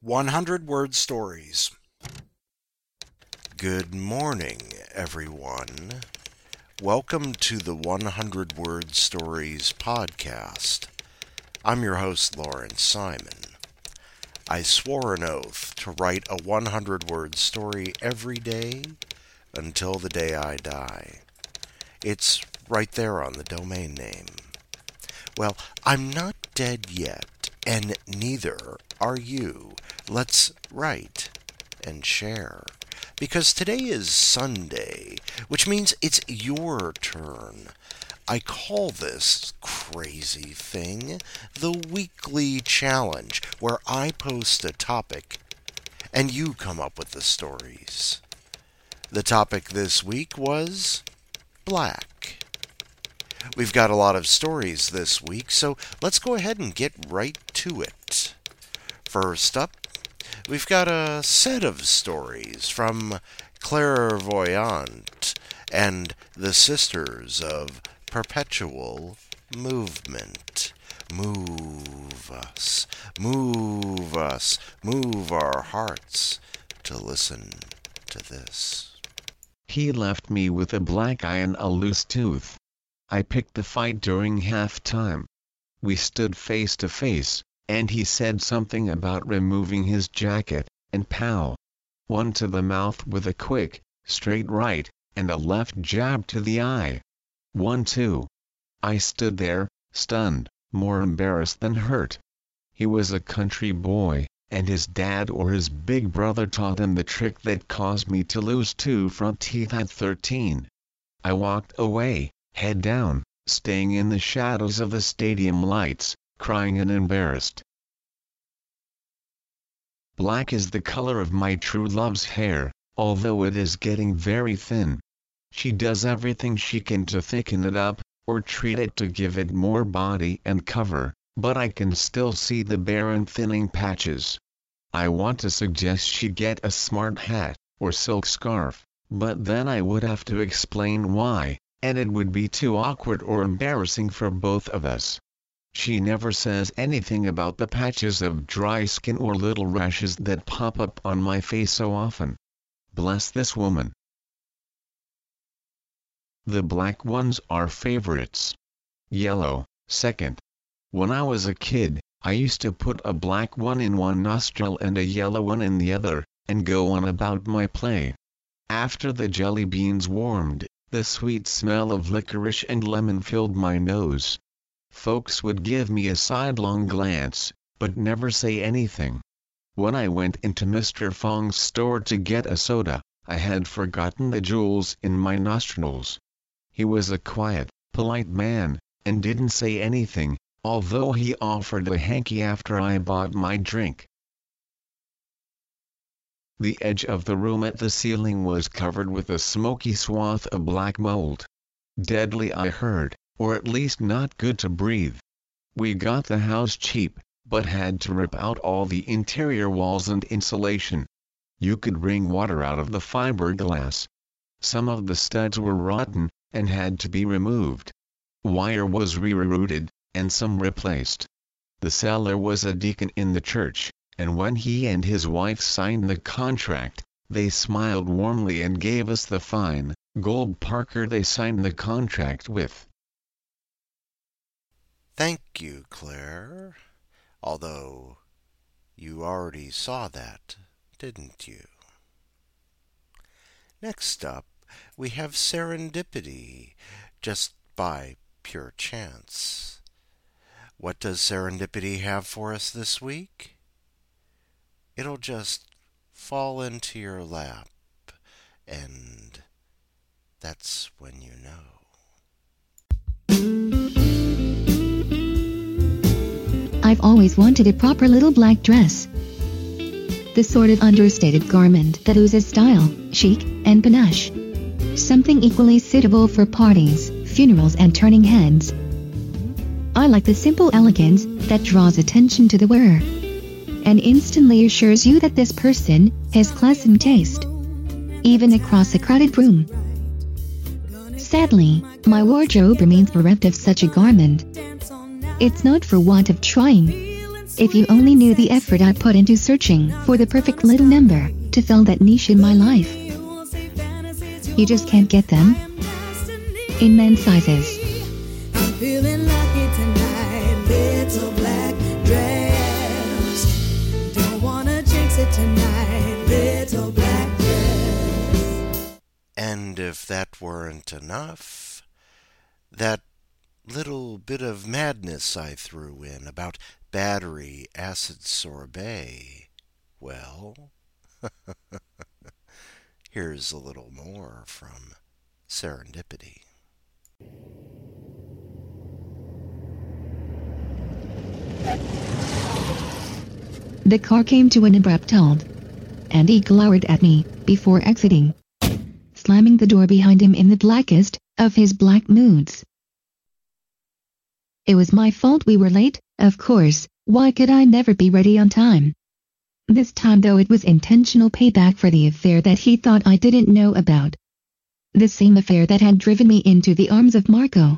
100-word stories. Good morning, everyone. Welcome to the 100-word stories podcast. I'm your host, Lawrence Simon. I swore an oath to write a 100-word story every day until the day I die. It's right there on the domain name. Well, I'm not dead yet, and neither are you. Let's write and share. Because today is Sunday, which means it's your turn. I call this crazy thing the weekly challenge, where I post a topic and you come up with the stories. The topic this week was black. We've got a lot of stories this week, so let's go ahead and get right to it. First up, we've got a set of stories from Clairvoyant and the Sisters of Perpetual Movement. Move us, move us, move our hearts to listen to this. He left me with a black eye and a loose tooth. I picked the fight during halftime. We stood face to face, and he said something about removing his jacket, and pow! One to the mouth with a quick, straight right, and a left jab to the eye. 1-2. I stood there, stunned, more embarrassed than hurt. He was a country boy, and his dad or his big brother taught him the trick that caused me to lose 2 front teeth at 13. I walked away, head down, staying in the shadows of the stadium lights, crying and embarrassed. Black is the color of my true love's hair, although it is getting very thin. She does everything she can to thicken it up, or treat it to give it more body and cover, but I can still see the barren thinning patches. I want to suggest she get a smart hat, or silk scarf, but then I would have to explain why, and it would be too awkward or embarrassing for both of us. She never says anything about the patches of dry skin or little rashes that pop up on my face so often. Bless this woman. The black ones are favorites. Yellow, second. When I was a kid, I used to put a black one in one nostril and a yellow one in the other, and go on about my play. After the jelly beans warmed, the sweet smell of licorice and lemon filled my nose. Folks would give me a sidelong glance, but never say anything. When I went into Mr. Fong's store to get a soda, I had forgotten the jewels in my nostrils. He was a quiet, polite man, and didn't say anything, although he offered a hanky after I bought my drink. The edge of the room at the ceiling was covered with a smoky swath of black mold. Deadly, I heard, or at least not good to breathe. We got the house cheap, but had to rip out all the interior walls and insulation. You could wring water out of the fiberglass. Some of the studs were rotten, and had to be removed. Wire was rerouted, and some replaced. The seller was a deacon in the church, and when he and his wife signed the contract, they smiled warmly and gave us the fine, gold Parker they signed the contract with. Thank you, Claire. Although, you already saw that, didn't you? Next up, we have serendipity, just by pure chance. What does serendipity have for us this week? It'll just fall into your lap, and that's when you know. I've always wanted a proper little black dress. The sort of understated garment that oozes style, chic, and panache. Something equally suitable for parties, funerals, and turning heads. I like the simple elegance that draws attention to the wearer, and instantly assures you that this person has class and taste, even across a crowded room. Sadly, my wardrobe remains bereft of such a garment. It's not for want of trying. If you only knew the effort I put into searching for the perfect little number to fill that niche in my life. You just can't get them in men's sizes. I'm feeling lucky tonight, little black dress. Don't wanna jinx it tonight, little black dress. And if that weren't enough, that little bit of madness I threw in about battery acid sorbet, well, here's a little more from Serendipity. The car came to an abrupt halt, and he glowered at me before exiting, slamming the door behind him in the blackest of his black moods. It was my fault we were late, of course. Why could I never be ready on time? This time though it was intentional payback for the affair that he thought I didn't know about. The same affair that had driven me into the arms of Marco.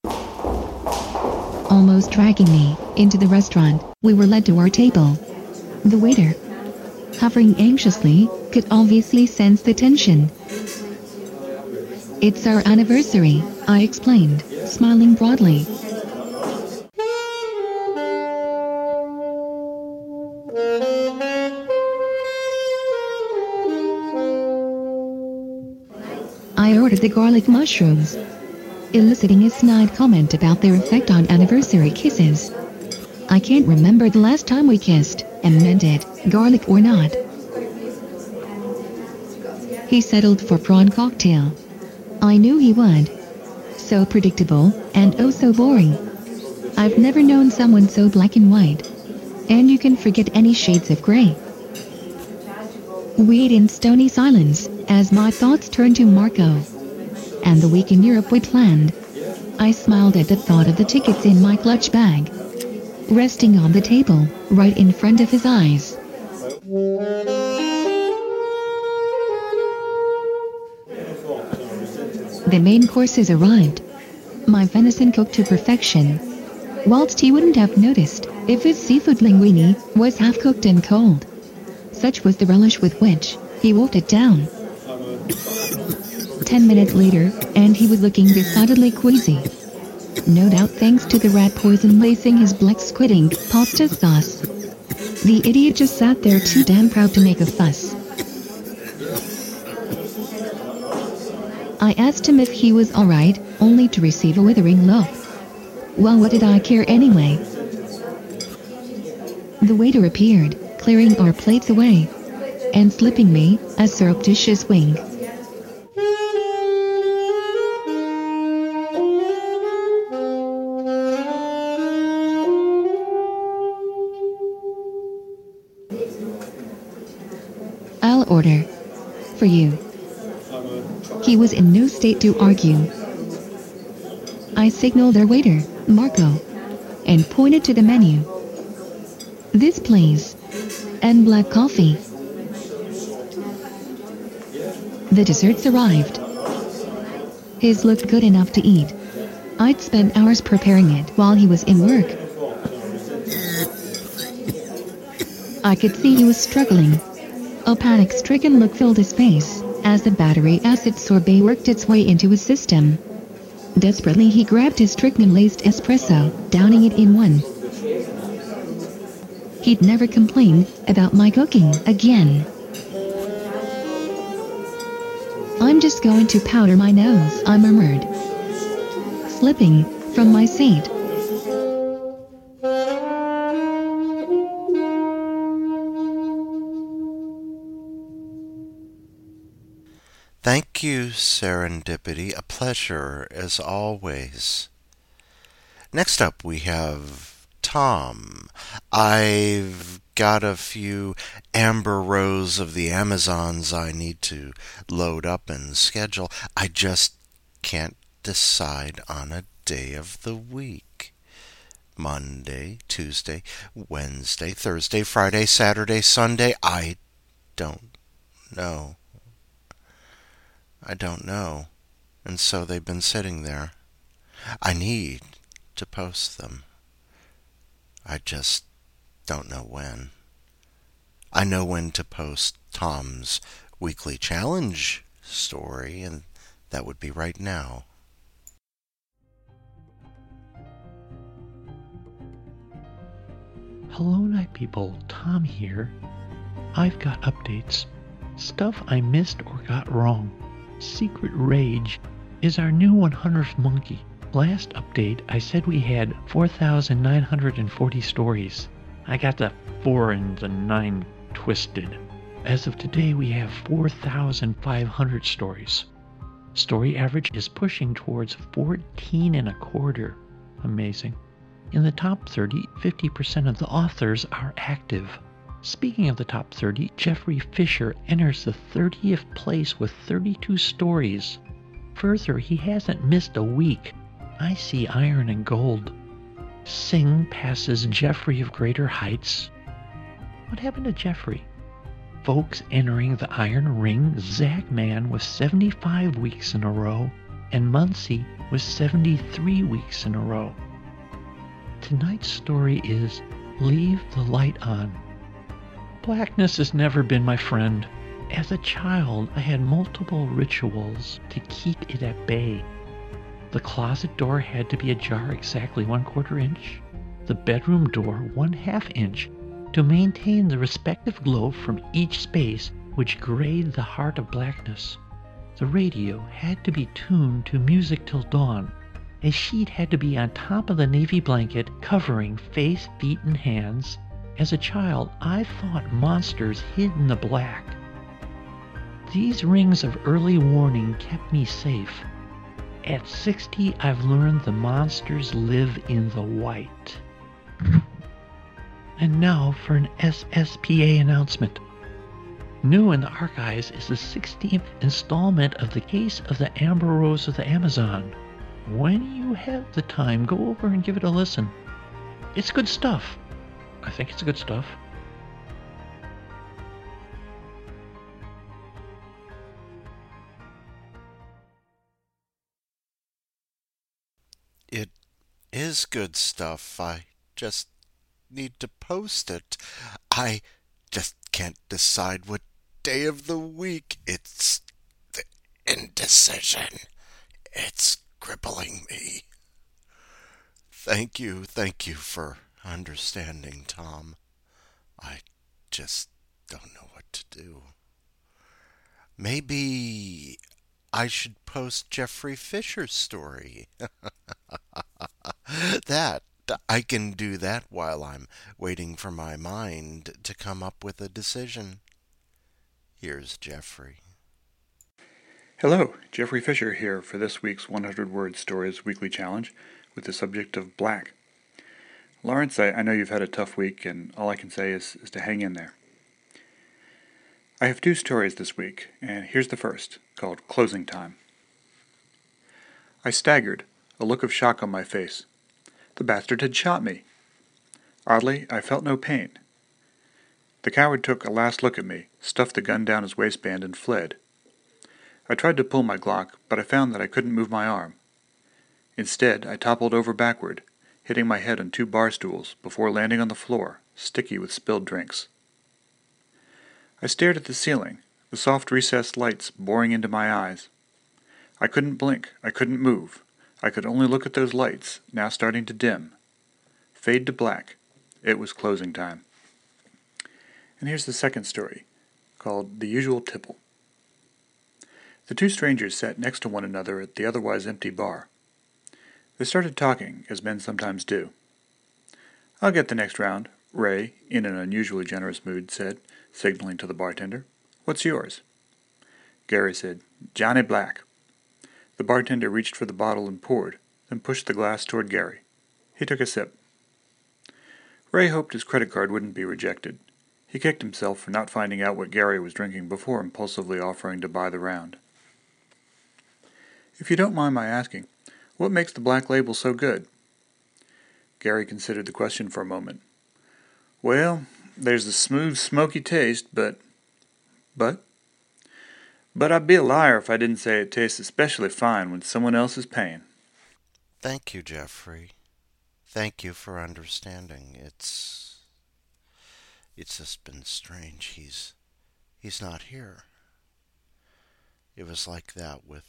Almost dragging me into the restaurant, we were led to our table. The waiter, hovering anxiously, could obviously sense the tension. It's our anniversary, I explained, smiling broadly. I ordered the garlic mushrooms, eliciting a snide comment about their effect on anniversary kisses. I can't remember the last time we kissed, and meant it, garlic or not. He settled for prawn cocktail. I knew he would. So predictable, and oh so boring. I've never known someone so black and white. And you can forget any shades of gray. We ate in stony silence, as my thoughts turned to Marco. And the week in Europe we planned. I smiled at the thought of the tickets in my clutch bag, resting on the table, right in front of his eyes. The main courses arrived. My venison cooked to perfection. Whilst he wouldn't have noticed if his seafood linguine was half cooked and cold. Such was the relish with which he wolfed it down. 10 minutes later, and he was looking decidedly queasy. No doubt thanks to the rat poison lacing his black squid ink pasta sauce. The idiot just sat there too damn proud to make a fuss. I asked him if he was alright, only to receive a withering look. Well, what did I care anyway? The waiter appeared, clearing our plates away, and slipping me a surreptitious wink. I'll order. For you. He was in no state to argue. I signaled our waiter, Marco, and pointed to the menu. This please. And black coffee. The desserts arrived. His looked good enough to eat. I'd spent hours preparing it while he was in work. I could see he was struggling. A panic-stricken look filled his face as the battery acid sorbet worked its way into his system. Desperately he grabbed his strychnine-laced espresso, downing it in one. He'd never complain about my cooking again. I'm just going to powder my nose, I murmured, slipping from my seat. Thank you, Serendipity. A pleasure, as always. Next up, we have Tom. I've got a few amber rows of the Amazons I need to load up and schedule. I just can't decide on a day of the week. Monday, Tuesday, Wednesday, Thursday, Friday, Saturday, Sunday. I don't know. And so they've been sitting there. I need to post them. I just don't know when. I know when to post Tom's weekly challenge story, and that would be right now. Hello, night people. Tom here. I've got updates. Stuff I missed or got wrong. Secret Rage is our new 100th monkey. Last update, I said we had 4,940 stories. I got the 4 and the 9 twisted. As of today, we have 4,500 stories. Story average is pushing towards 14 and a quarter. Amazing. In the top 30, 50% of the authors are active. Speaking of the top 30, Jeffrey Fisher enters the 30th place with 32 stories. Further, he hasn't missed a week. I see iron and gold. Singh passes Jeffrey of Greater Heights. What happened to Jeffrey? Folks entering the Iron Ring, Zach Man with 75 weeks in a row, and Muncie with 73 weeks in a row. Tonight's story is Leave the Light On. Blackness has never been my friend. As a child, I had multiple rituals to keep it at bay. The closet door had to be ajar exactly 1/4 inch, the bedroom door 1/2 inch, to maintain the respective glow from each space which grayed the heart of blackness. The radio had to be tuned to Music Till Dawn. A sheet had to be on top of the navy blanket covering face, feet, and hands. As a child, I thought monsters hid in the black. These rings of early warning kept me safe. At 60, I've learned the monsters live in the white. And now for an SSPA announcement. New in the archives is the 16th installment of the Case of the Amber Rose of the Amazon. When you have the time, go over and give it a listen. It's good stuff. I think it's good stuff. It is good stuff. I just need to post it. I just can't decide what day of the week. It's the indecision. It's crippling me. Thank you for understanding, Tom. I just don't know what to do. Maybe I should post Jeffrey Fisher's story. I can do that while I'm waiting for my mind to come up with a decision. Here's Jeffrey. Hello, Jeffrey Fisher here for this week's 100 Word Stories Weekly Challenge with the subject of black. Lawrence, I know you've had a tough week, and all I can say is to hang in there. I have 2 stories this week, and here's the first, called Closing Time. I staggered, a look of shock on my face. The bastard had shot me. Oddly, I felt no pain. The coward took a last look at me, stuffed the gun down his waistband, and fled. I tried to pull my Glock, but I found that I couldn't move my arm. Instead, I toppled over backward, hitting my head on 2 bar stools before landing on the floor, sticky with spilled drinks. I stared at the ceiling, the soft recessed lights boring into my eyes. I couldn't blink, I couldn't move. I could only look at those lights, now starting to dim. Fade to black. It was closing time. And here's the second story, called The Usual Tipple. The 2 strangers sat next to one another at the otherwise empty bar. They started talking, as men sometimes do. "I'll get the next round," Ray, in an unusually generous mood, said, signaling to the bartender. "What's yours?" Gary said, "Johnny Black." The bartender reached for the bottle and poured, then pushed the glass toward Gary. He took a sip. Ray hoped his credit card wouldn't be rejected. He kicked himself for not finding out what Gary was drinking before impulsively offering to buy the round. "If you don't mind my asking, what makes the Black Label so good?" Gary considered the question for a moment. "Well, there's the smooth, smoky taste, but I'd be a liar if I didn't say it tastes especially fine when someone else is paying." Thank you, Jeffrey. Thank you for understanding. It's It's just been strange. He's not here. It was like that with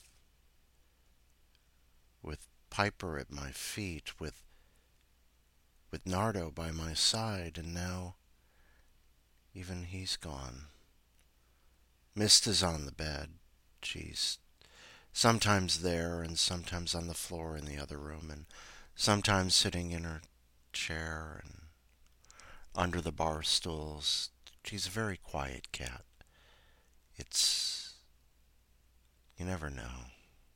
Piper at my feet, with Nardo by my side, and now even he's gone. Mist is on the bed. She's sometimes there and sometimes on the floor in the other room, and sometimes sitting in her chair and under the bar stools. She's a very quiet cat. You never know.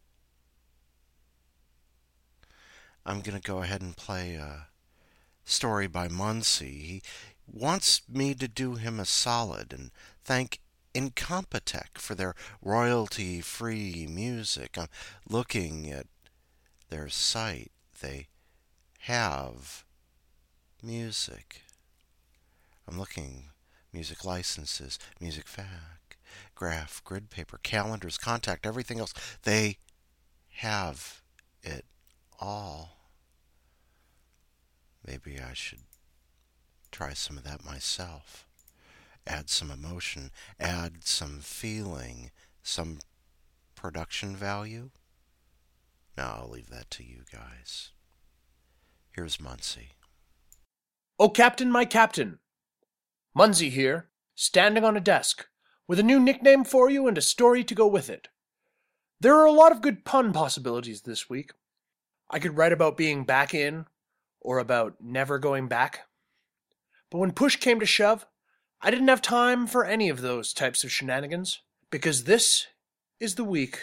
I'm going to go ahead and play a story by Muncie. He wants me to do him a solid and thank Incompetech for their royalty-free music. I'm looking at their site. They have music. I'm looking, music licenses, music FAQ, graph, grid paper, calendars, contact, everything else. They have it all. Maybe I should try some of that myself. Add some emotion, add some feeling, some production value. Now I'll leave that to you guys. Here's Muncie. Oh, Captain, my Captain! Muncie here, standing on a desk, with a new nickname for you and a story to go with it. There are a lot of good pun possibilities this week. I could write about being back in, or about never going back. But when push came to shove, I didn't have time for any of those types of shenanigans, because this is the week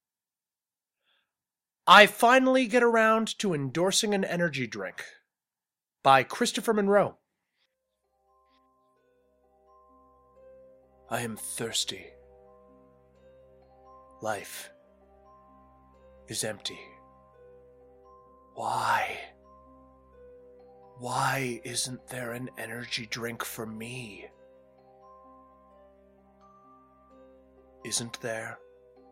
I finally get around to endorsing an energy drink by Christopher Monroe. I am thirsty. Life is empty. Why? Why isn't there an energy drink for me? Isn't there?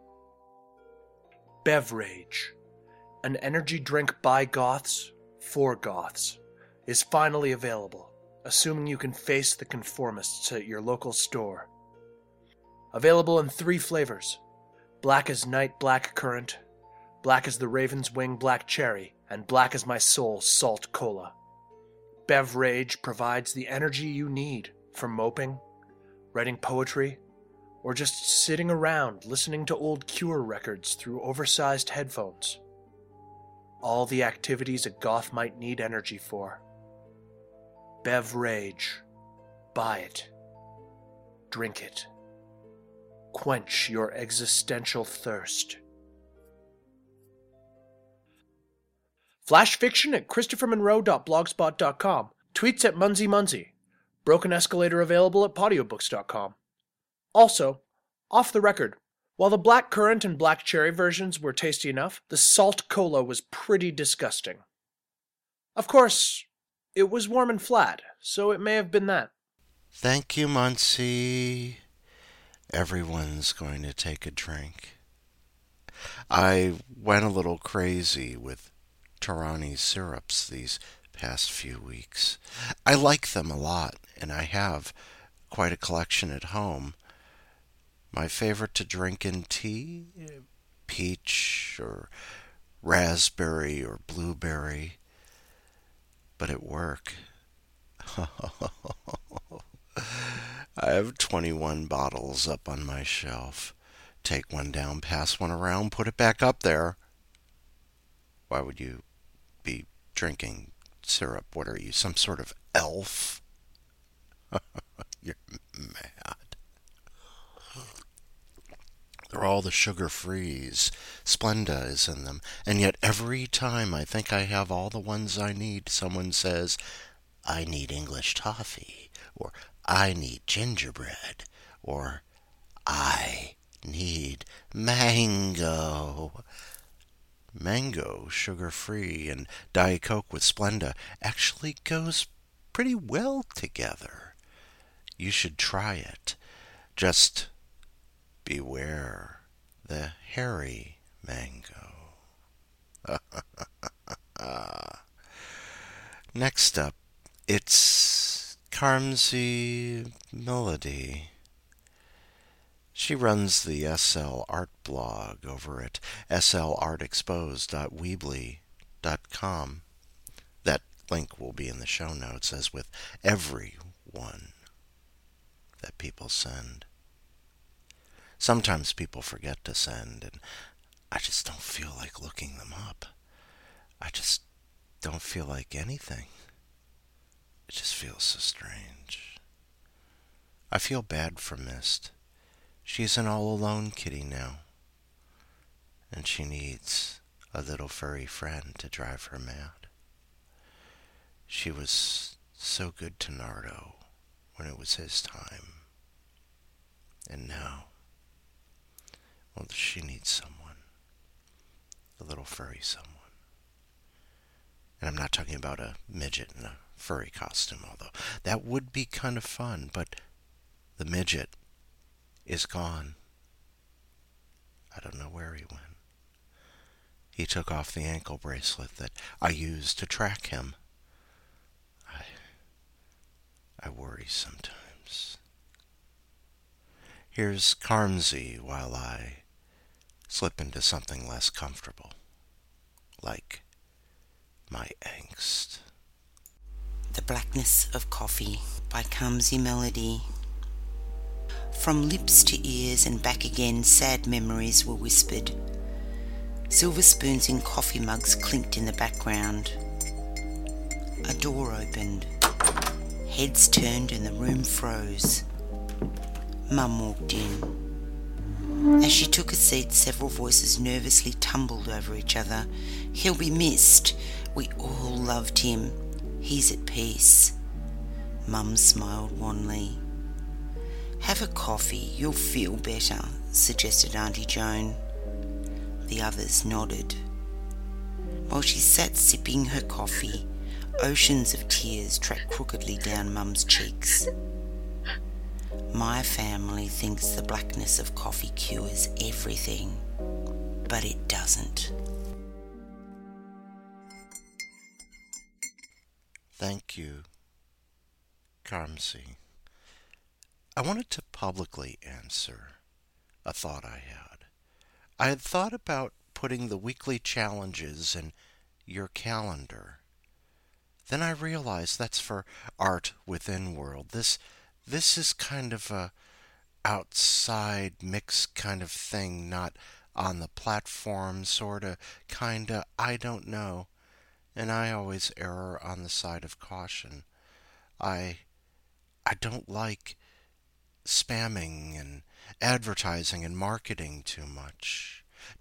Bevrage, an energy drink by Goths, for Goths, is finally available, assuming you can face the conformists at your local store. Available in 3 flavors: black as night, black currant, black as the raven's wing, black cherry, and black as my soul, salt cola. Bevrage provides the energy you need for moping, writing poetry, or just sitting around listening to old Cure records through oversized headphones. All the activities a goth might need energy for. Bevrage. Buy it. Drink it. Quench your existential thirst. Flash fiction at ChristopherMonroe.blogspot.com. Tweets at MunzieMunzie. Broken Escalator available at Podiobooks.com. Also, off the record, while the black currant and black cherry versions were tasty enough, the salt cola was pretty disgusting. Of course, it was warm and flat, so it may have been that. Thank you, Muncie. Everyone's going to take a drink. I went a little crazy with Torani syrups these past few weeks. I like them a lot, and I have quite a collection at home. My favorite to drink in tea? Peach or raspberry or blueberry. But at work, I have 21 bottles up on my shelf. Take one down, pass one around, put it back up there. Why would you be drinking syrup? What are you, some sort of elf? You're mad. They're all the sugar-frees. Splenda is in them. And yet every time I think I have all the ones I need, someone says, I need English toffee, or I need gingerbread, or I need mango. Mango, sugar-free, and Diet Coke with Splenda actually goes pretty well together. You should try it. Just beware the hairy mango. Next up, it's Carmsy Melody. She runs the SL Art blog over at slartexposed.weebly.com. That link will be in the show notes, as with every one that people send. Sometimes people forget to send, and I just don't feel like looking them up. I just don't feel like anything. It just feels so strange. I feel bad for Mist. She's an all-alone kitty now, and she needs a little furry friend to drive her mad. She was so good to Nardo when it was his time, and now, well, she needs someone, a little furry someone. And I'm not talking about a midget in a furry costume, although that would be kind of fun, but the midget is gone. I don't know where he went. He took off the ankle bracelet that I used to track him. I worry sometimes. Here's Carmsy while I slip into something less comfortable, like my angst. The Blackness of Coffee by Carmsy Melody. From lips to ears and back again, sad memories were whispered. Silver spoons in coffee mugs clinked in the background. A door opened. Heads turned and the room froze. Mum walked in. As she took a seat, several voices nervously tumbled over each other. He'll be missed. We all loved him. He's at peace. Mum smiled wanly. Have a coffee, you'll feel better, suggested Auntie Joan. The others nodded. While she sat sipping her coffee, oceans of tears tracked crookedly down Mum's cheeks. My family thinks the blackness of coffee cures everything, but it doesn't. Thank you, Carmsy. I wanted to publicly answer a thought I had. I had thought about putting the weekly challenges in your calendar. Then I realized that's for Art Within World. This is kind of a outside mix kind of thing, not on the platform, sorta, kinda, I don't know. And I always err on the side of caution. I don't like spamming and advertising and marketing too much.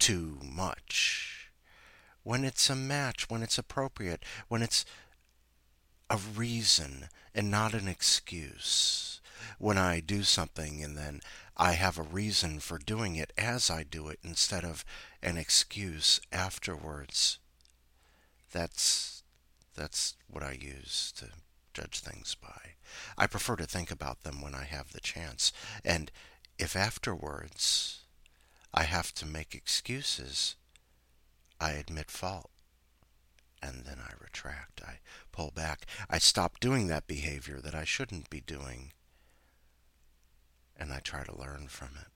When it's a match, when it's appropriate, when it's a reason and not an excuse. When I do something and then I have a reason for doing it as I do it instead of an excuse afterwards. That's what I use to judge things by. I prefer to think about them when I have the chance. And if afterwards I have to make excuses, I admit fault. And then I retract. I pull back. I stop doing that behavior that I shouldn't be doing. And I try to learn from it.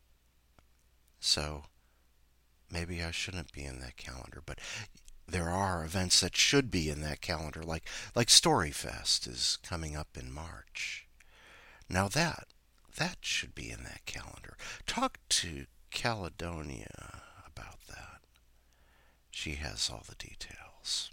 So maybe I shouldn't be in that calendar, but there are events that should be in that calendar, like Storyfest is coming up in March. Now that should be in that calendar. Talk to Caledonia about that. She has all the details.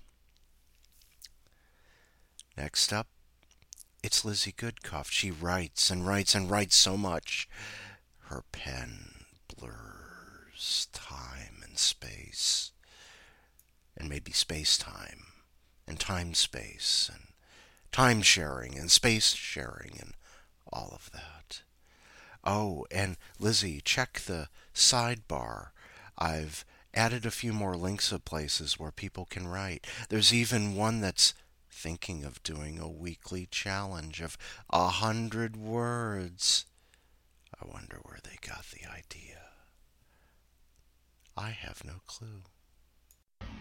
Next up, it's Lizzie Goodcuff. She writes and writes and writes so much. Her pen blurs time and space. And maybe space-time, and time-space, and time-sharing, and space-sharing, and all of that. Oh, and Lizzie, check the sidebar. I've added a few more links of places where people can write. There's even one that's thinking of doing a weekly challenge of 100 words. I wonder where they got the idea. I have no clue.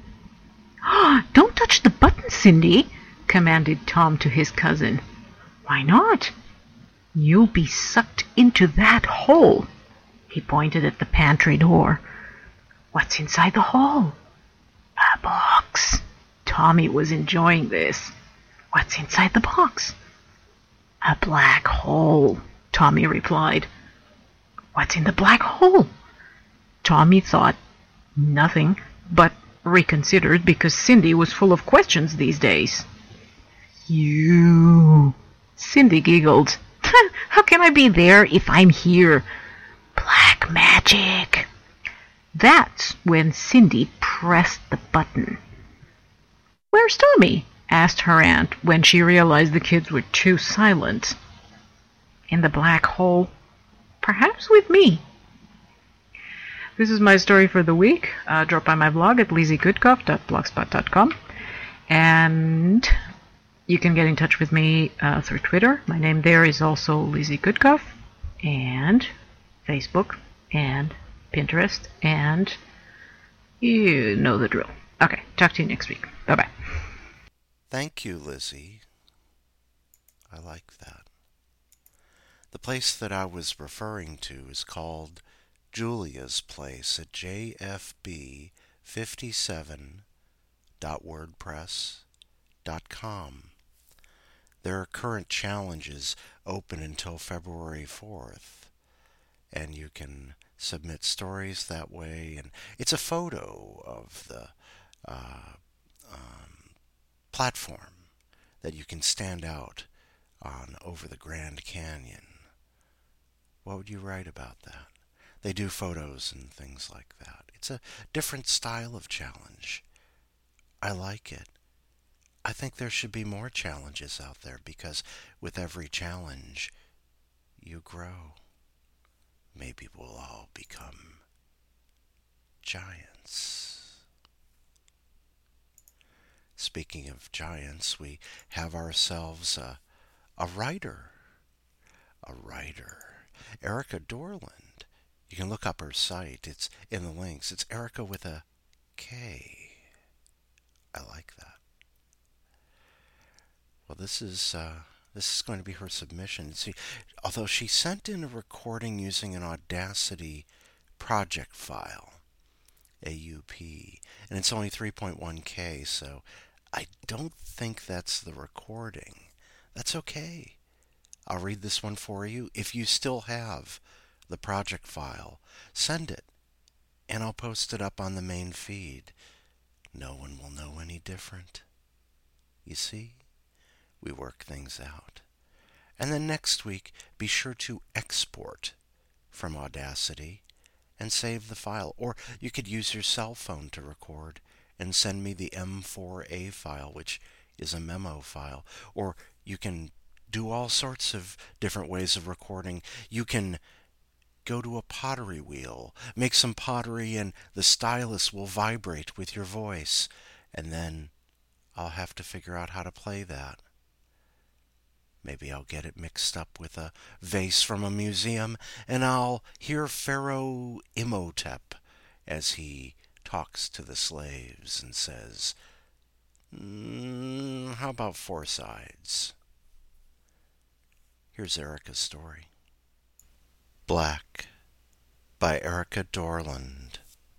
"Don't touch the button, Cindy," commanded Tom to his cousin. Why not? You'll be sucked into that hole. He pointed at the pantry door. What's inside the hole? A box. Tommy was enjoying this. What's inside the box? A black hole, Tommy replied. What's in the black hole? Tommy thought nothing, but reconsidered because Cindy was full of questions these days. You... Cindy giggled. How can I be there if I'm here? Black magic. That's when Cindy pressed the button. Where's Tommy? Asked her aunt when she realized the kids were too silent. In the black hole. Perhaps with me. This is my story for the week. Drop by my blog at lizziegoodcuff.blogspot.com. And you can get in touch with me through Twitter. My name there is also Lizzie Goodcuff. And Facebook. And Pinterest. And you know the drill. Okay, talk to you next week. Bye-bye. Thank you, Lizzie. I like that. The place that I was referring to is called Julia's Place at jfb57.wordpress.com. There are current challenges open until February 4th, and you can submit stories that way. And it's a photo of the platform that you can stand out on over the Grand Canyon. What would you write about that? They do photos and things like that. It's a different style of challenge. I like it. I think there should be more challenges out there because with every challenge, you grow. Maybe we'll all become giants. Speaking of giants, we have ourselves a writer. A writer. Erica Dorland. You can look up her site. It's in the links. It's Erica with a K. I like that. Well, this is going to be her submission. See, although she sent in a recording using an Audacity project file, AUP, and it's only 3.1K, so I don't think that's the recording. That's okay. I'll read this one for you. If you still have the project file, send it, and I'll post it up on the main feed. No one will know any different. You see? We work things out. And then next week, be sure to export from Audacity and save the file. Or you could use your cell phone to record and send me the M4A file, which is a memo file. Or you can do all sorts of different ways of recording. You can go to a pottery wheel, make some pottery, and the stylus will vibrate with your voice. And then I'll have to figure out how to play that. Maybe I'll get it mixed up with a vase from a museum, and I'll hear Pharaoh Imhotep as he talks to the slaves and says, how about 4 sides? Here's Erica's story. Black by Erica Dorland.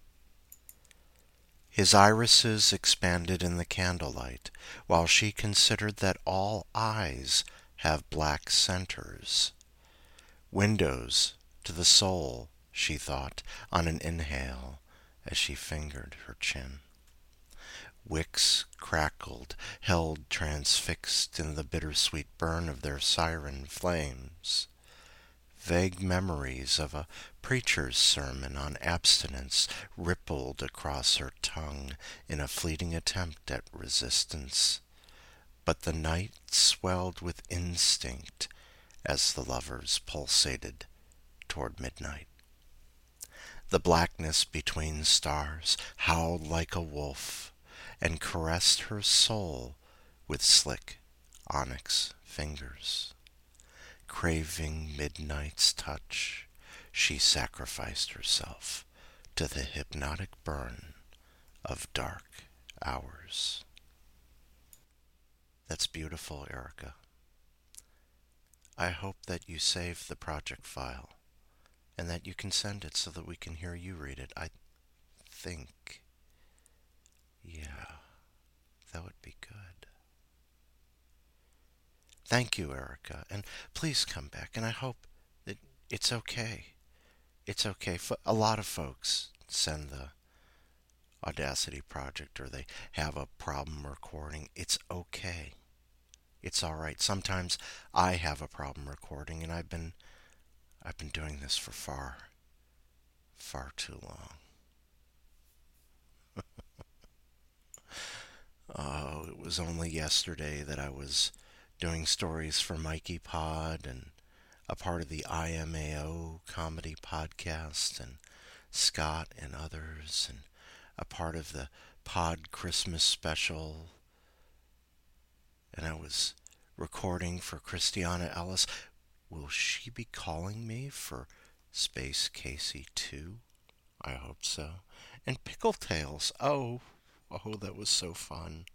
His irises expanded in the candlelight, while she considered that all eyes have black centers. Windows to the soul, she thought, on an inhale as she fingered her chin. Wicks crackled, held transfixed in the bittersweet burn of their siren flames. Vague memories of a preacher's sermon on abstinence rippled across her tongue in a fleeting attempt at resistance. But the night swelled with instinct as the lovers pulsated toward midnight. The blackness between stars howled like a wolf and caressed her soul with slick onyx fingers. Craving midnight's touch, she sacrificed herself to the hypnotic burn of dark hours. That's beautiful, Erica. I hope that you save the project file and that you can send it so that we can hear you read it. I think, yeah, that would be good. Thank you, Erica, and please come back, and I hope that it's okay. It's okay. A lot of folks send the Audacity project or they have a problem recording. It's okay. It's all right. Sometimes I have a problem recording, and I've been doing this for far too long. Oh, it was only yesterday that I was doing stories for Mikey Pod and a part of the IMAO comedy podcast, and Scott and others, and a part of the Pod Christmas special. And I was recording for Christiana Ellis. Will she be calling me for Space Casey 2? I hope so. And Pickle Tales. Oh, that was so fun.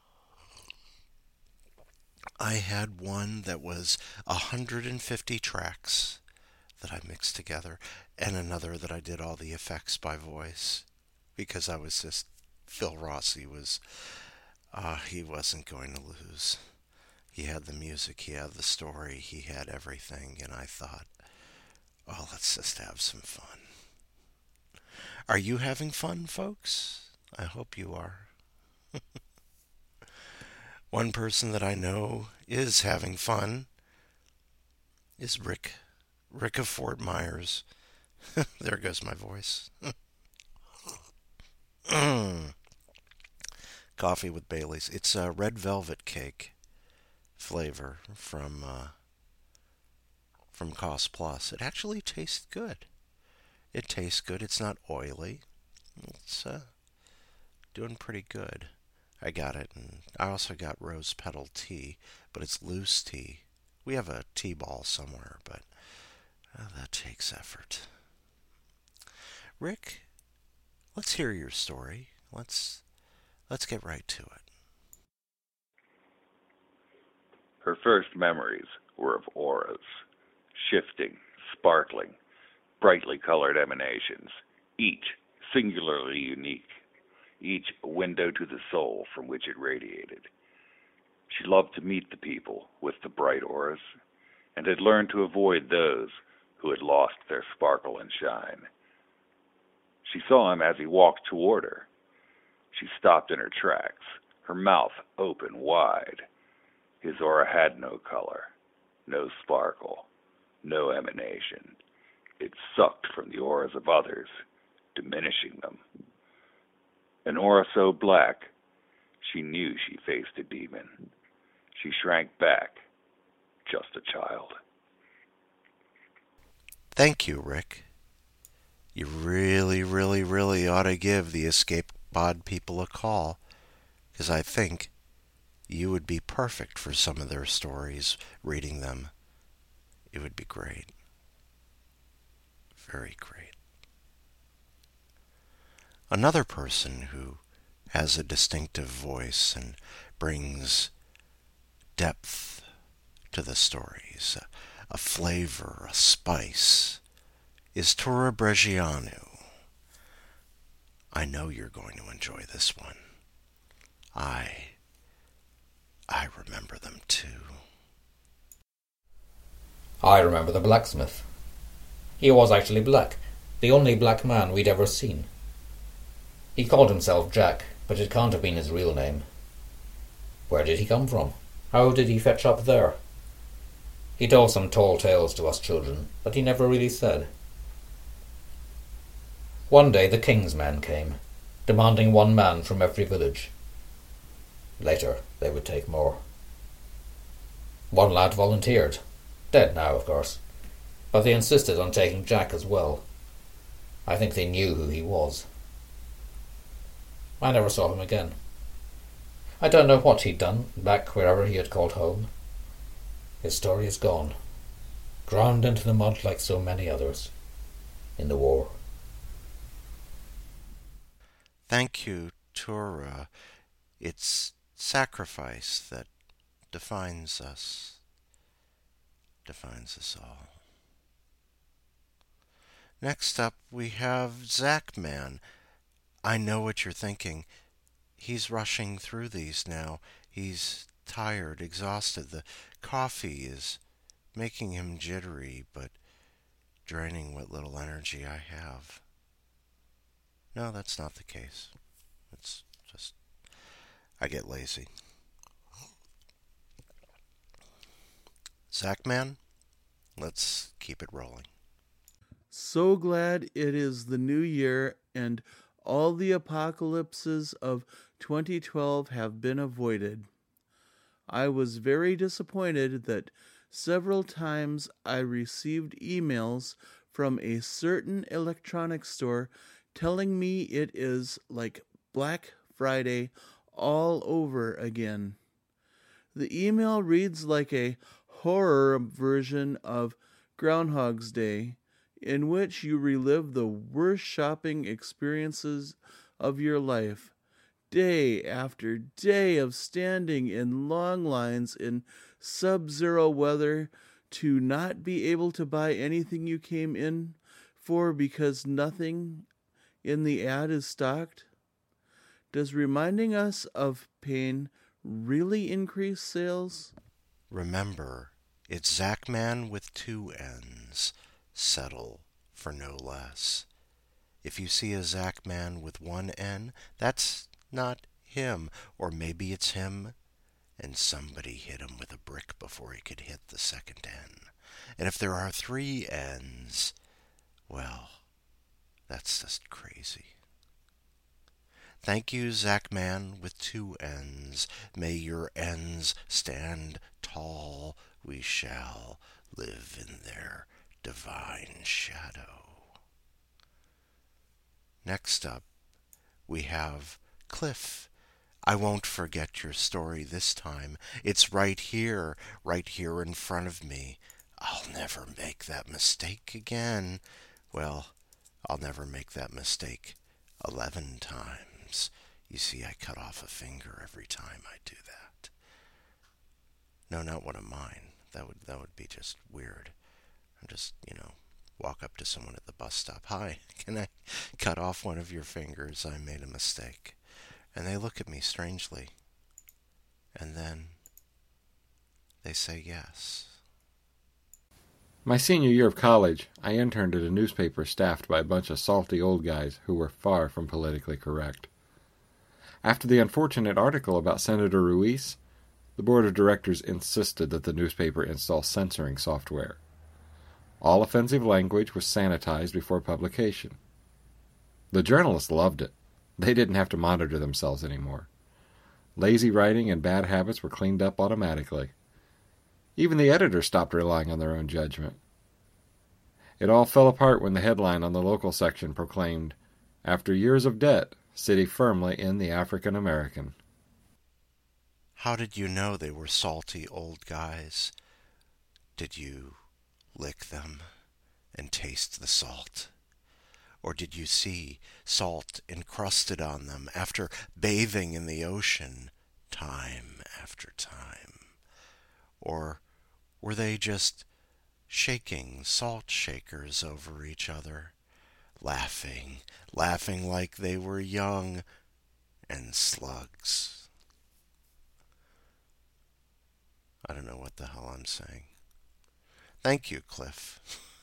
I had one that was 150 tracks that I mixed together, and another that I did all the effects by voice, because I was just, Phil Rossi was, he wasn't going to lose. He had the music, he had the story, he had everything, and I thought, oh, let's just have some fun. Are you having fun, folks? I hope you are. One person that I know is having fun is Rick of Fort Myers. There goes my voice. Coffee with Bailey's. It's a red velvet cake flavor from Cost Plus. It actually tastes good. It tastes good. It's not oily. It's doing pretty good. I got it, and I also got rose petal tea, but it's loose tea. We have a tea ball somewhere, but that takes effort. Rick, let's hear your story. Let's get right to it. Her first memories were of auras, shifting, sparkling, brightly colored emanations, each singularly unique, each a window to the soul from which it radiated. She loved to meet the people with the bright auras, and had learned to avoid those who had lost their sparkle and shine. She saw him as he walked toward her. She stopped in her tracks, her mouth open wide. His aura had no color, no sparkle, no emanation. It sucked from the auras of others, diminishing them. An aura so black, she knew she faced a demon. She shrank back, just a child. Thank you, Rick. You really, really, really ought to give the Escape Pod people a call, because I think you would be perfect for some of their stories, reading them. It would be great. Very great. Another person who has a distinctive voice and brings depth to the stories, a flavor, a spice, is Tura Brescianu. I know you're going to enjoy this one. I remember them too. I remember the blacksmith. He was actually black, the only black man we'd ever seen. He called himself Jack, but it can't have been his real name. Where did he come from? How did he fetch up there? He told some tall tales to us children, but he never really said. One day the king's men came, demanding one man from every village. Later they would take more. One lad volunteered, dead now of course, but they insisted on taking Jack as well. I think they knew who he was. I never saw him again. I don't know what he'd done back wherever he had called home. His story is gone, ground into the mud like so many others, in the war. Thank you, Tura. It's sacrifice that defines us. defines us all. Next up, we have Zachman. I know what you're thinking. He's rushing through these now. He's tired, exhausted. The coffee is making him jittery, but draining what little energy I have. No, that's not the case. It's just, I get lazy. Zachman, let's keep it rolling. So glad it is the new year and all the apocalypses of 2012 have been avoided. I was very disappointed that several times I received emails from a certain electronics store telling me it is like Black Friday all over again. The email reads like a horror version of Groundhog's Day, in which you relive the worst shopping experiences of your life. Day after day of standing in long lines in sub-zero weather to not be able to buy anything you came in for because nothing in the ad is stocked? Does reminding us of pain really increase sales? Remember, it's Zachman with 2 N's. Settle for no less. If you see a Zachman with 1 N, that's not him. Or maybe it's him, and somebody hit him with a brick before he could hit the second N. And if there are 3 N's, well, that's just crazy. Thank you, Zachman with 2 N's. May your N's stand tall. We shall live in their divine shadow. Next up, we have Cliff. I won't forget your story this time. It's right here in front of me. I'll never make that mistake again. Well, I'll never make that mistake 11 times. You see, I cut off a finger every time I do that. No, not one of mine. That would be just weird. I'm just, walk up to someone at the bus stop. Hi, can I cut off one of your fingers? I made a mistake. And they look at me strangely. And then they say yes. My senior year of college, I interned at a newspaper staffed by a bunch of salty old guys who were far from politically correct. After the unfortunate article about Senator Ruiz, the board of directors insisted that the newspaper install censoring software. All offensive language was sanitized before publication. The journalists loved it. They didn't have to monitor themselves anymore. Lazy writing and bad habits were cleaned up automatically. Even the editors stopped relying on their own judgment. It all fell apart when the headline on the local section proclaimed, "After years of debt, city firmly in the African American." How did you know they were salty old guys? Did you lick them and taste the salt? Or did you see salt encrusted on them after bathing in the ocean time after time? Or were they just shaking salt shakers over each other, laughing like they were young and slugs? I don't know what the hell I'm saying. Thank you, Cliff.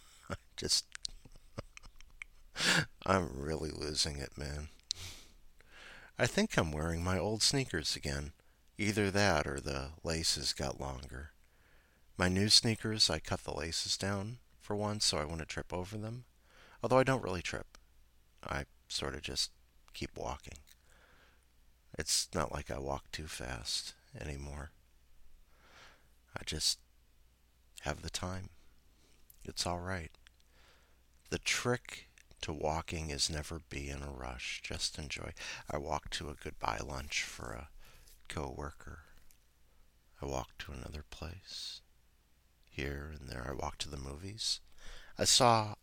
I'm really losing it, man. I think I'm wearing my old sneakers again. Either that or the laces got longer. My new sneakers, I cut the laces down for once so I wouldn't trip over them. Although I don't really trip. I sort of just keep walking. It's not like I walk too fast anymore. I just have the time. It's all right. The trick to walking is never be in a rush. Just enjoy. I walked to a goodbye lunch for a co-worker. I walked to another place. Here and there. I walked to the movies. I saw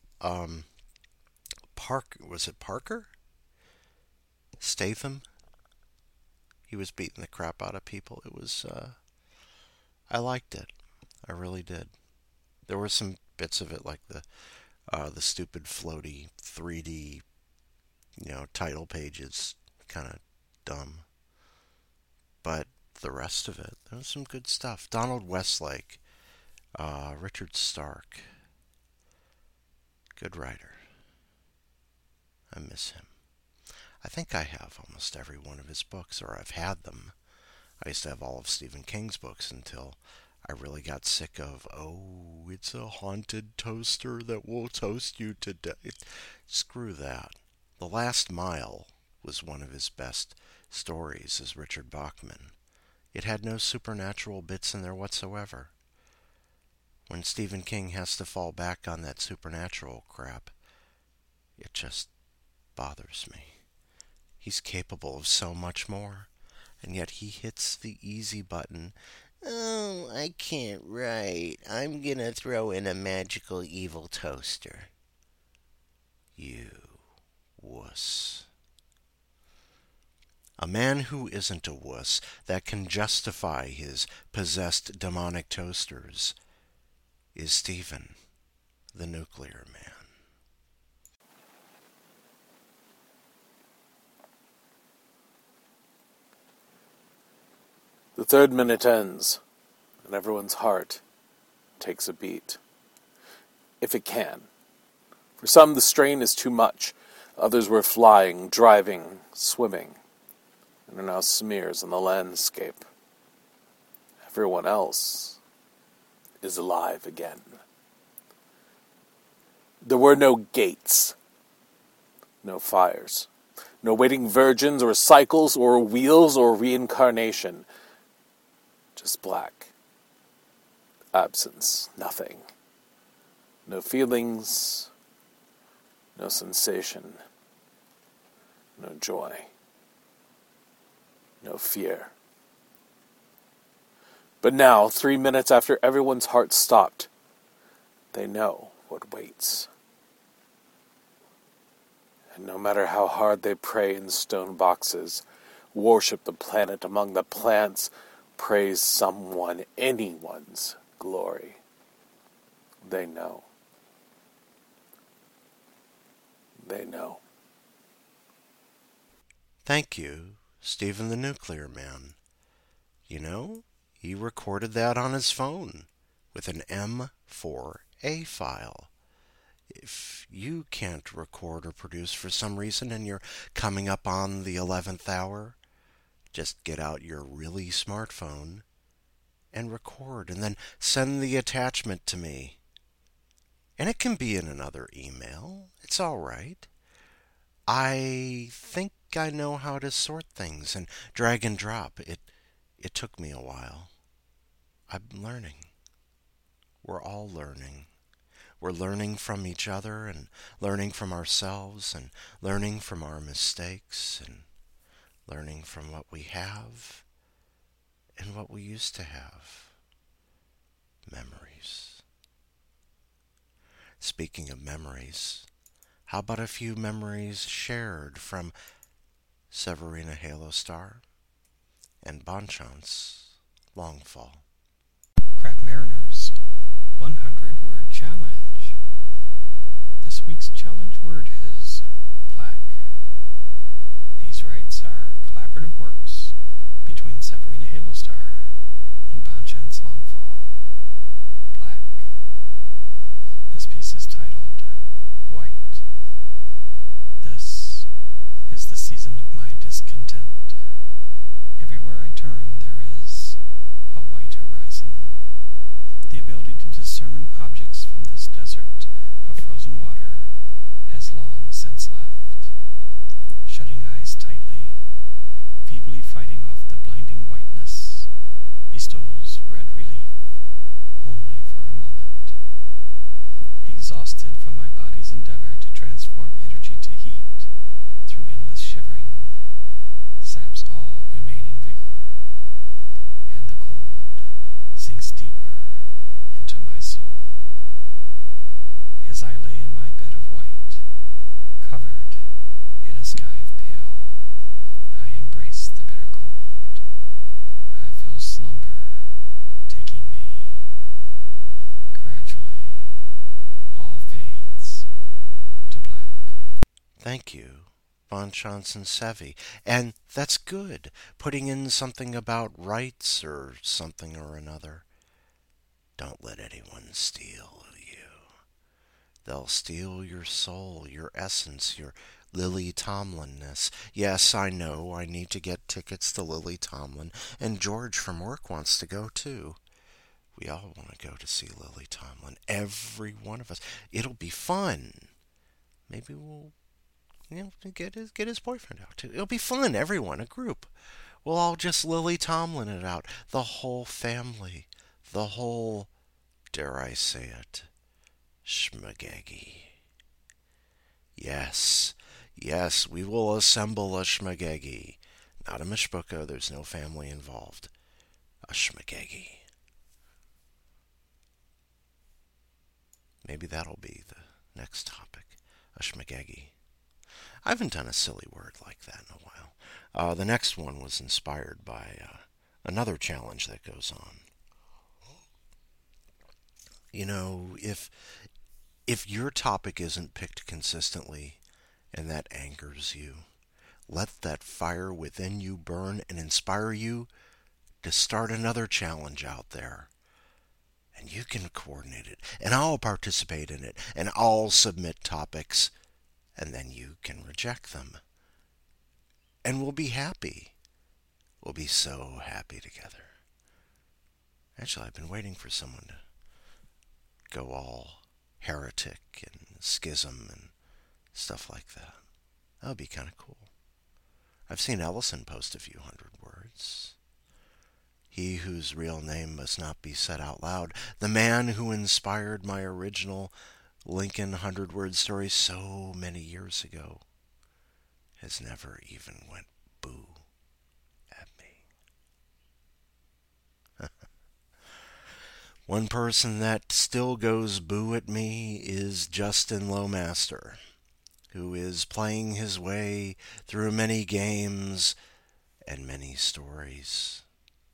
was it Parker? Statham? He was beating the crap out of people. It was I liked it. I really did. There were some bits of it, like the stupid floaty 3D, title pages, kind of dumb. But the rest of it, there was some good stuff. Donald Westlake, Richard Stark, good writer. I miss him. I think I have almost every one of his books, or I've had them. I used to have all of Stephen King's books until I really got sick of, it's a haunted toaster that will toast you to death. Screw that. The Last Mile was one of his best stories as Richard Bachman. It had no supernatural bits in there whatsoever. When Stephen King has to fall back on that supernatural crap, it just bothers me. He's capable of so much more, and yet he hits the easy button. Oh, I can't write. I'm gonna throw in a magical evil toaster. You wuss. A man who isn't a wuss that can justify his possessed demonic toasters is Stephen, the Nuclear Man. The third minute ends, and everyone's heart takes a beat. If it can. For some, the strain is too much. Others were flying, driving, swimming, and are now smears on the landscape. Everyone else is alive again. There were no gates, no fires, no waiting virgins or cycles or wheels or reincarnation. Just black. Absence. Nothing. No feelings. No sensation. No joy. No fear. But now, 3 minutes after everyone's heart stopped, they know what waits. And no matter how hard they pray in stone boxes, worship the planet among the plants, praise someone, anyone's glory, they know. They know. Thank you, Stephen the Nuclear Man. You know, he recorded that on his phone with an M4A file. If you can't record or produce for some reason and you're coming up on the 11th hour, just get out your really smartphone and record, and then send the attachment to me. And it can be in another email. It's all right. I think I know how to sort things and drag and drop. It took me a while. I'm learning. We're all learning. We're learning from each other and learning from ourselves and learning from our mistakes and learning from what we have and what we used to have. Memories. Speaking of memories, how about a few memories shared from Severina Halostar and Bonchance Longfall? Crap Mariners 100-word challenge. This week's challenge word is black. These rights are collaborative works between Severina Halostar and Bonchance Longfall. Black. This piece is titled White. This is the season of my discontent. Everywhere I turn there is a white horizon. The ability to discern objects from this desert of frozen water has long since left. Shutting eyes tightly, feebly fighting off the blinding whiteness, bestows red relief only for a moment. Exhausted from my body's endeavor to transform energy to heat through endless shivering, saps all remaining vigor, and the cold sinks deeper into my soul. As I lay in my bed of white, covered in a sky of pale, I embrace the bitter cold. I feel slumber taking me. Gradually, Thank you, Von Johnson Sevi. And that's good, putting in something about rights or something or another. Don't let anyone steal you. They'll steal your soul, your essence, your Lily Tomlin-ness. Yes, I know, I need to get tickets to Lily Tomlin, and George from work wants to go too. We all want to go to see Lily Tomlin, every one of us. It'll be fun. Maybe we'll get his boyfriend out too. It'll be fun, everyone, a group. We'll all just Lily Tomlin it out. The whole family. The whole, dare I say it, schmagegi. Yes, we will assemble a schmagegi. Not a mishpucha, there's no family involved. A schmagegi. Maybe that'll be the next topic. A schmagegi. I haven't done a silly word like that in a while. The next one was inspired by another challenge that goes on. You know, if your topic isn't picked consistently and that angers you, let that fire within you burn and inspire you to start another challenge out there. And you can coordinate it, and I'll participate in it, and I'll submit topics, and then you can reject them. And we'll be happy. We'll be so happy together. Actually, I've been waiting for someone to go all heretic and schism and stuff like that. That would be kind of cool. I've seen Ellison post a few hundred words. He whose real name must not be said out loud, the man who inspired my original Lincoln 100-word story so many years ago, has never even went boo at me. One person that still goes boo at me is Justin Lowmaster, who is playing his way through many games and many stories.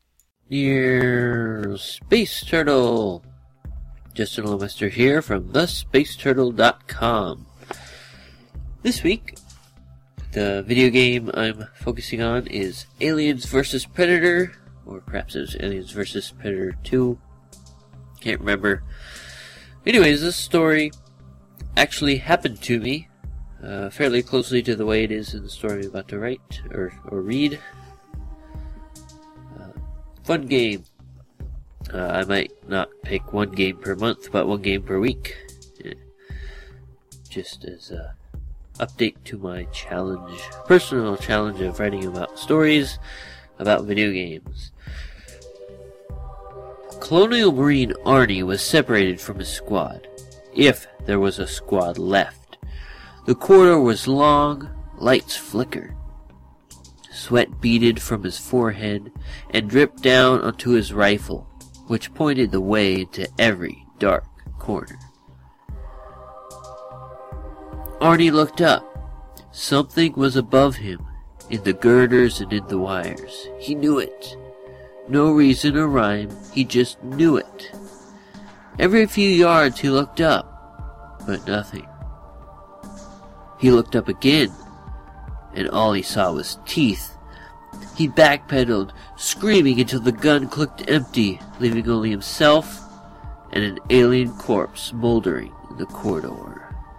Dear Space Turtle, Justin Lowmaster here from thespaceturtle.com. This week, the video game I'm focusing on is Aliens vs. Predator, or perhaps it was Aliens vs. Predator 2. Can't remember. Anyways, this story actually happened to me, fairly closely to the way it is in the story I'm about to write, or read. Fun game. I might not pick one game per month, but one game per week. Just as a update to my challenge, personal challenge of writing about stories about video games. Colonial Marine Arnie was separated from his squad, if there was a squad left. The corridor was long, lights flickered. Sweat beaded from his forehead and dripped down onto his rifle, which pointed the way into every dark corner. Arnie looked up. Something was above him, in the girders and in the wires. He knew it. No reason or rhyme, he just knew it. Every few yards he looked up, but nothing. He looked up again, and all he saw was teeth. He backpedaled, screaming until the gun clicked empty, leaving only himself and an alien corpse smoldering in the corridor.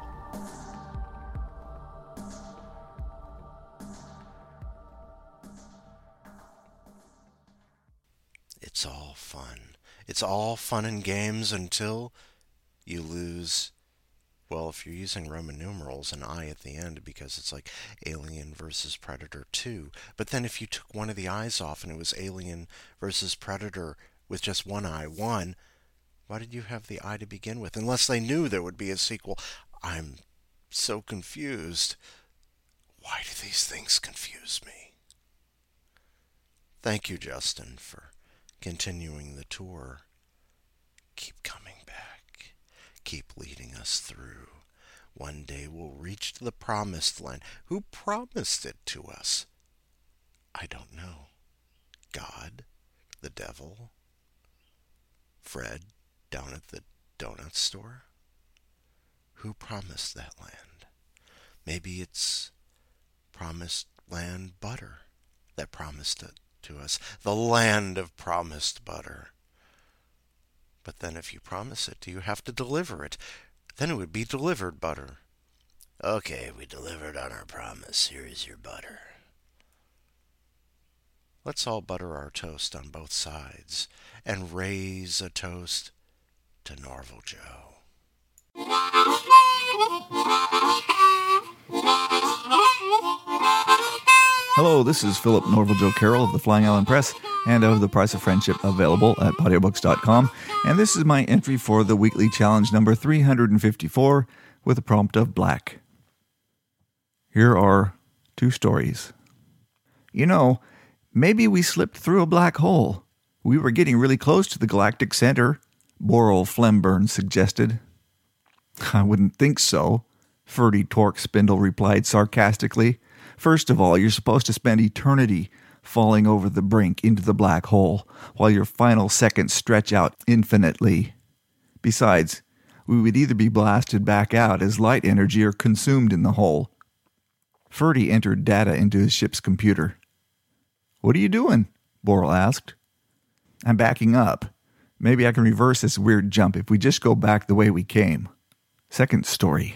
It's all fun. It's all fun and games until you lose. Well, if you're using Roman numerals, an I at the end, because it's like Alien versus Predator 2. But then if you took one of the I's off and it was Alien versus Predator with just one I, one, why did you have the I to begin with? Unless they knew there would be a sequel. I'm so confused. Why do these things confuse me? Thank you, Justin, for continuing the tour. Keep coming back. Keep leading us through. One day we'll reach the promised land. Who promised it to us? I don't know. God? The devil? Fred down at the donut store? Who promised that land? Maybe it's promised land butter that promised it to us. The land of promised butter. But then if you promise it, do you have to deliver it? Then it would be delivered butter. Okay, we delivered on our promise. Here is your butter. Let's all butter our toast on both sides and raise a toast to Norval Joe. Hello, this is Philip Norval Joe Carroll of the Flying Island Press and of The Price of Friendship, available at audiobooks.com. And this is my entry for the weekly challenge number 354 with a prompt of black. Here are 2 stories. You know, maybe we slipped through a black hole. We were getting really close to the galactic center, Boral Flemburn suggested. I wouldn't think so, Ferdy Torque Spindle replied sarcastically. First of all, you're supposed to spend eternity falling over the brink into the black hole, while your final seconds stretch out infinitely. Besides, we would either be blasted back out as light energy or consumed in the hole. Ferdy entered data into his ship's computer. What are you doing? Boral asked. I'm backing up. Maybe I can reverse this weird jump if we just go back the way we came. Second story.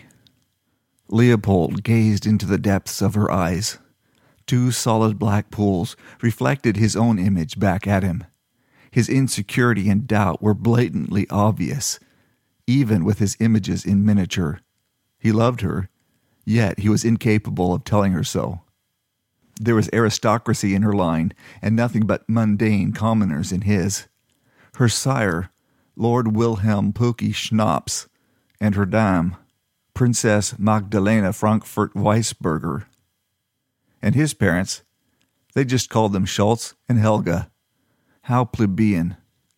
Leopold gazed into the depths of her eyes. 2 solid black pools reflected his own image back at him. His insecurity and doubt were blatantly obvious, even with his images in miniature. He loved her, yet he was incapable of telling her so. There was aristocracy in her line, and nothing but mundane commoners in his. Her sire, Lord Wilhelm Pookie Schnaps, and her dame, Princess Magdalena Frankfurt Weisberger. And his parents, they just called them Schultz and Helga. How plebeian.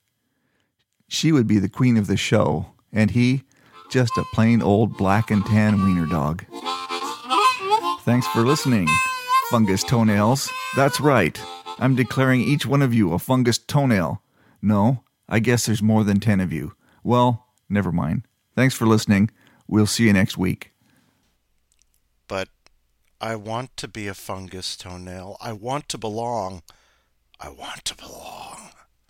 She would be the queen of the show, and he, just a plain old black and tan wiener dog. Thanks for listening, fungus toenails. That's right. I'm declaring each one of you a fungus toenail. No, I guess there's more than 10 of you. Well, never mind. Thanks for listening. We'll see you next week. But I want to be a fungus toenail. I want to belong. I want to belong.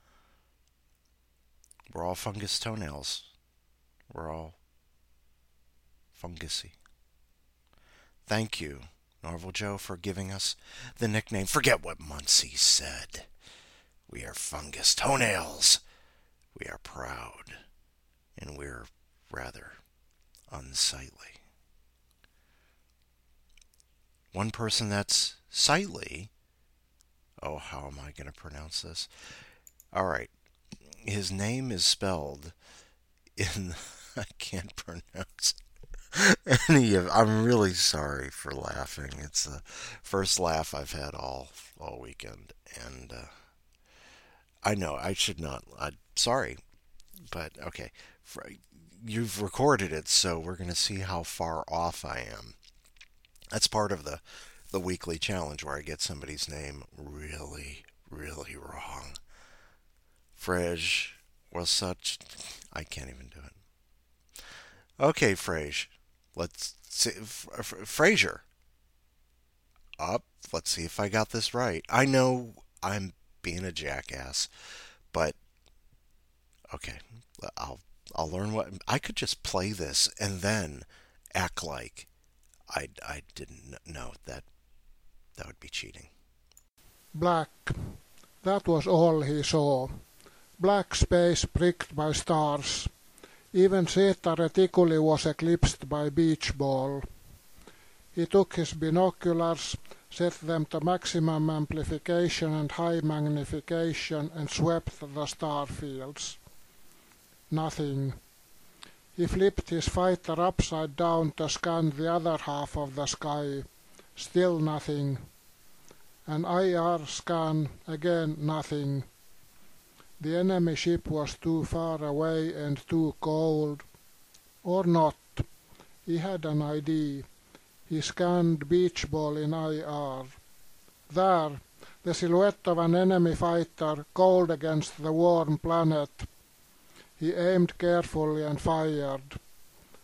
We're all fungus toenails. We're all fungusy. Thank you, Norval Joe, for giving us the nickname. Forget what Muncie said. We are fungus toenails. We are proud. And we're rather unsightly. One person that's sightly. Oh, how am I going to pronounce this? All right. His name is spelled in... I can't pronounce any of... I'm really sorry for laughing. It's the first laugh I've had all weekend. And I know I should not... I'm sorry. But, okay. You've recorded it, so we're going to see how far off I am. That's part of the weekly challenge where I get somebody's name really, really wrong. Frej was such... I can't even do it. Okay, Frej. Let's see. Fraser. Up. Let's see if I got this right. I know I'm being a jackass, but okay. I'll learn what... I could just play this and then act like I didn't know. That would be cheating. Black. That was all he saw. Black space pricked by stars. Even Zeta Reticuli was eclipsed by beach ball. He took his binoculars, set them to maximum amplification and high magnification, and swept the star fields. Nothing. He flipped his fighter upside down to scan the other half of the sky. Still nothing. An IR scan, again nothing. The enemy ship was too far away and too cold. Or not. He had an ID. He scanned beach ball in IR. There, the silhouette of an enemy fighter, cold against the warm planet. He aimed carefully and fired.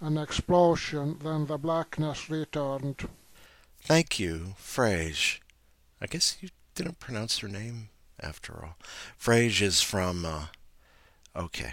An explosion, then the blackness returned. Thank you, Frege. I guess you didn't pronounce her name after all. Frege is from, okay.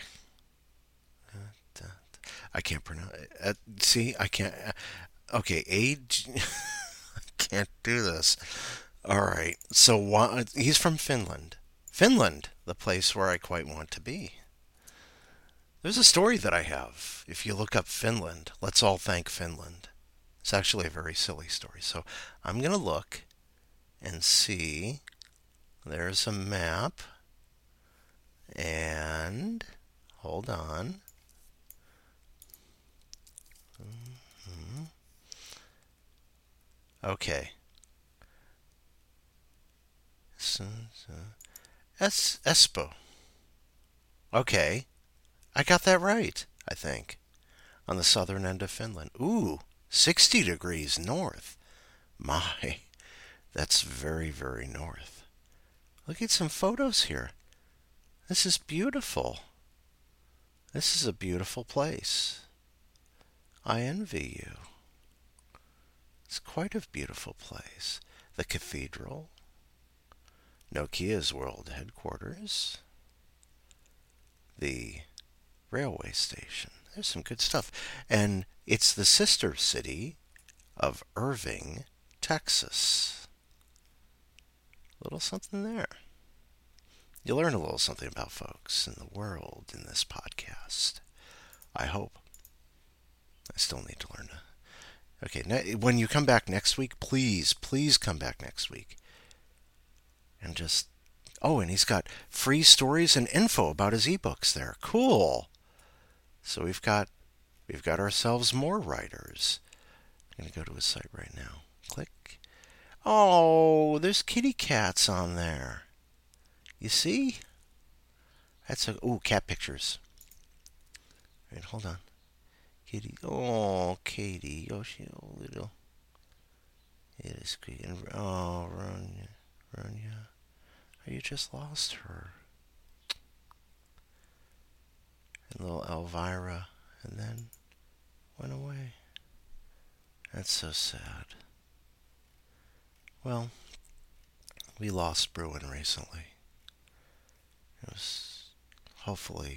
I can't pronounce it. See, I can't. Okay, age. I can't do this. All right. So he's from Finland. Finland, the place where I quite want to be. There's a story that I have. If you look up Finland, let's all thank Finland. It's actually a very silly story. So I'm going to look and see. There's a map. And hold on. Okay. Espoo. Okay. I got that right, I think. On the southern end of Finland. Ooh, 60 degrees north. My, that's very, very north. Look at some photos here. This is beautiful. This is a beautiful place. I envy you. It's quite a beautiful place. The cathedral. Nokia's world headquarters. The railway station. There's some good stuff. And it's the sister city of Irving, Texas. A little something there. You'll learn a little something about folks in the world in this podcast. I hope. I still need to learn. Okay, when you come back next week, please come back next week. And just... Oh, and he's got free stories and info about his ebooks there. Cool. So we've got ourselves more writers. I'm going to go to his site right now. Click. Oh, there's kitty cats on there. You see? That's cat pictures. Wait, hold on. Kitty. Oh, Katie. Oh, she's a little. It is great. Oh, Ronya. Oh, you just lost her. And little Elvira. And then went away. That's so sad. Well, we lost Bruin recently. It was hopefully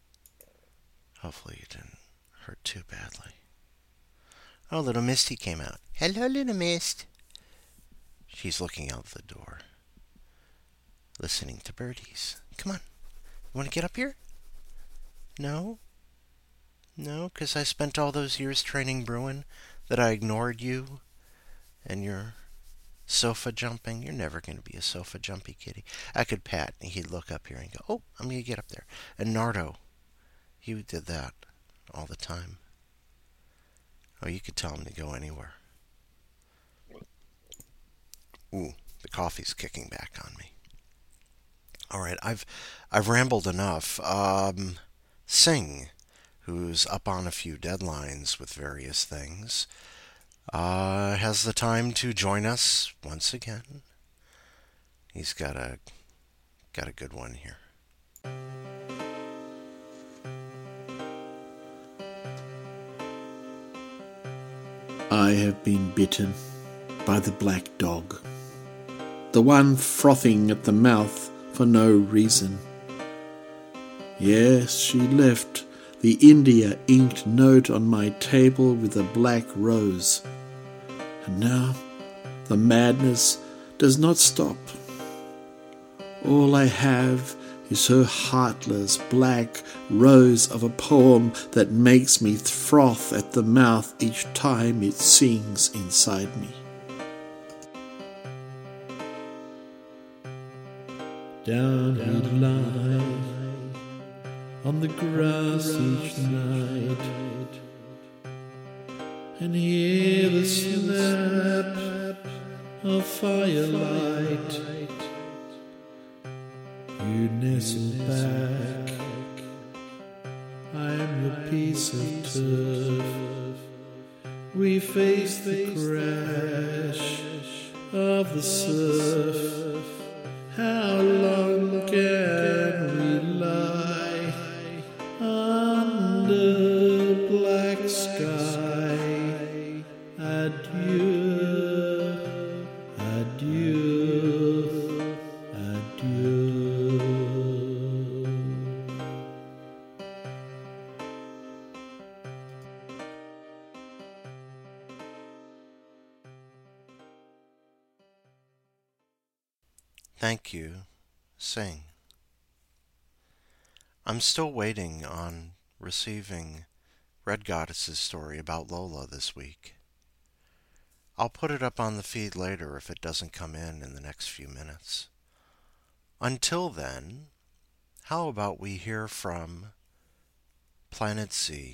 it didn't hurt too badly. Oh, little Misty came out. Hello, little Mist. She's looking out the door, listening to birdies. Come on. You want to get up here? No? No, because I spent all those years training Bruin that I ignored you and your sofa jumping. You're never going to be a sofa jumpy kitty. I could pat and he'd look up here and go, oh, I'm going to get up there. And Nardo, he did that all the time. Oh, you could tell him to go anywhere. Ooh, the coffee's kicking back on me. All right, I've rambled enough. Singh, who's up on a few deadlines with various things, has the time to join us once again. He's got a good one here. I have been bitten by the black dog, the one frothing at the mouth for no reason. Yes, she left the India inked note on my table with a black rose. And now the madness does not stop. All I have is her heartless black rose of a poem that makes me froth at the mouth each time it sings inside me. Down we lie on the grass each night and hear the snap of firelight. You nestle back, I am your piece of turf. We face the crash of the surf. How long can we lie under black sky? sky. Adieu, adieu, adieu. Thank you. Sing. I'm still waiting on receiving Red Goddess's story about Lola this week. I'll put it up on the feed later if it doesn't come in the next few minutes. Until then, how about we hear from Planet C?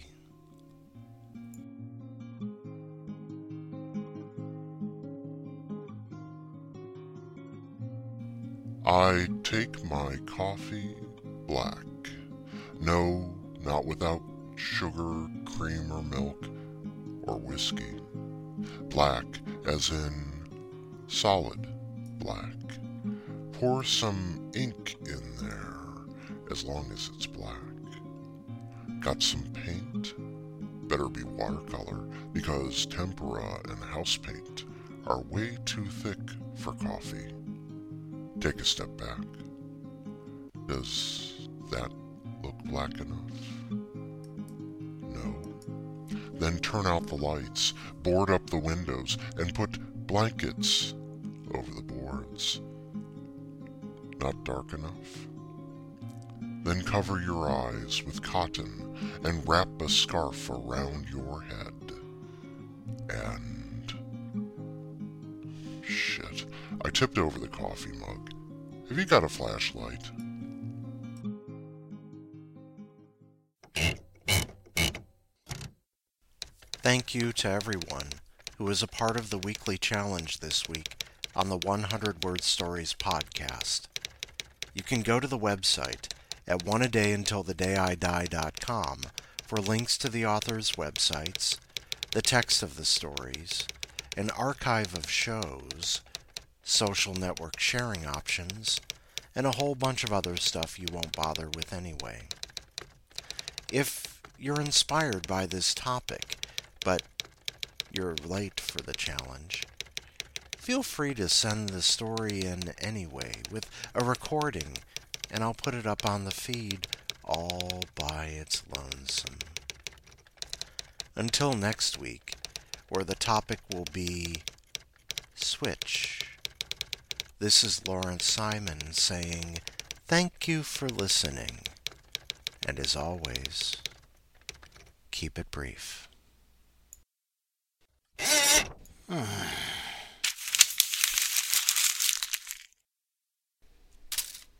I take my coffee black. No, not without sugar, cream, or milk, or whiskey. Black as in solid black. Pour some ink in there, as long as it's black. Got some paint? Better be watercolor, because tempera and house paint are way too thick for coffee. Take a step back. Does that look black enough? No. Then turn out the lights, board up the windows, and put blankets over the boards. Not dark enough? Then cover your eyes with cotton and wrap a scarf around your head. And... shit. I tipped over the coffee mug. Have you got a flashlight? Thank you to everyone who was a part of the weekly challenge this week on the 100 Word Stories podcast. You can go to the website at oneadayuntilthedayidie.com for links to the authors' websites, the text of the stories, an archive of shows, social network sharing options, and a whole bunch of other stuff you won't bother with anyway. If you're inspired by this topic, but you're late for the challenge, feel free to send the story in anyway with a recording, and I'll put it up on the feed all by its lonesome. Until next week, where the topic will be Switch. This is Lawrence Simon saying thank you for listening, and as always, keep it brief.